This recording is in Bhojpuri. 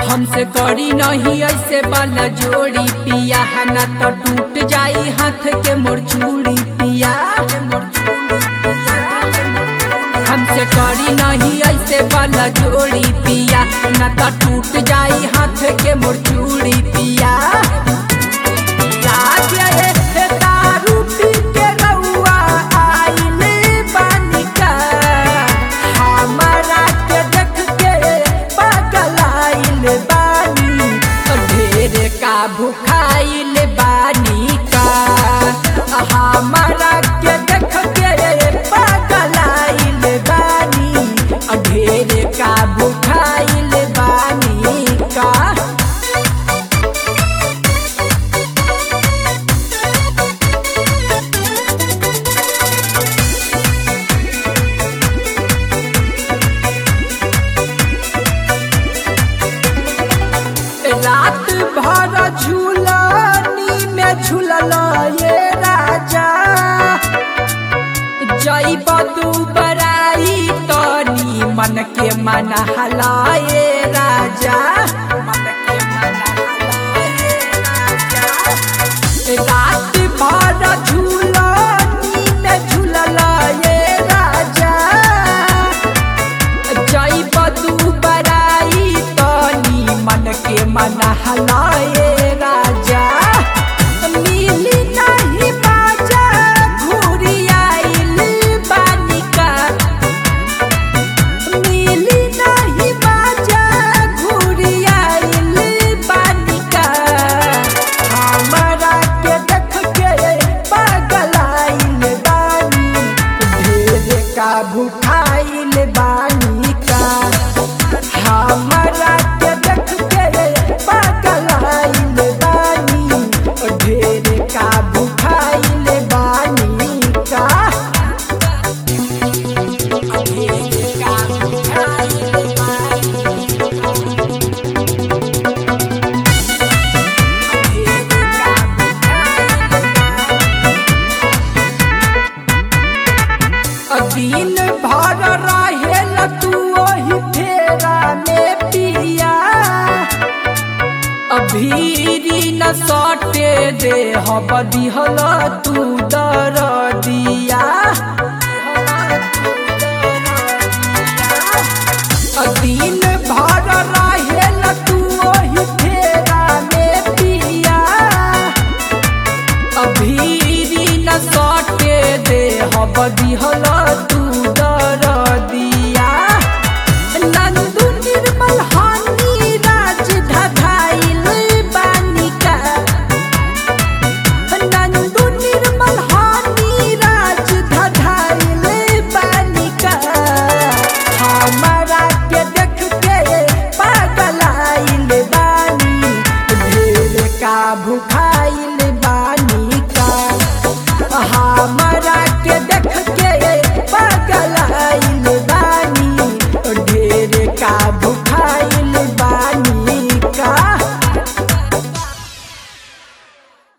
हमसे करी नहीं ऐसे वाला जोड़ी पिया, ना तो टूट जाई हाथ के मोर चूड़ी पिया। हमसे करी नहीं ऐसे वाला जोड़ी पिया, ना तो टूट जाई हाथ के मोर चूड़ी पिया। दारू पी के रउआ आइल बानी का, हमारा के देख के पागल आइल बानी, ढेर का भुखाइल बानी का। हमारा के देख के पागल आइल बानी, ढेर का भुखाइल बानी का। रात भर झूलनी में झूलल ये राजा, जइब तू बराई तनी मन के मन हलाए राजा, मन के मन हलाए राजा। रात भर झूलनी में झूलल ये राजा, जइब तू बराई तनी मन के मन हलाए राजा। मिली नहीं बाजा घूरी आइल बानी का, मिली नहीं बाजा घूरी आइल बानी का। हमारा के देख के पागल आइल बानी, ढेर का भुखाइल बानी का। हमारा के देख के पागल आइल बानी, ढेर का भुखाइल बानी का। ढेर का भुखाइल बानी का। ढेर का भुखाइल। दिन भर रहेल तू ओही फेरा में पिया, अभीरी न सटे दे हब दिहल तू दर दिया।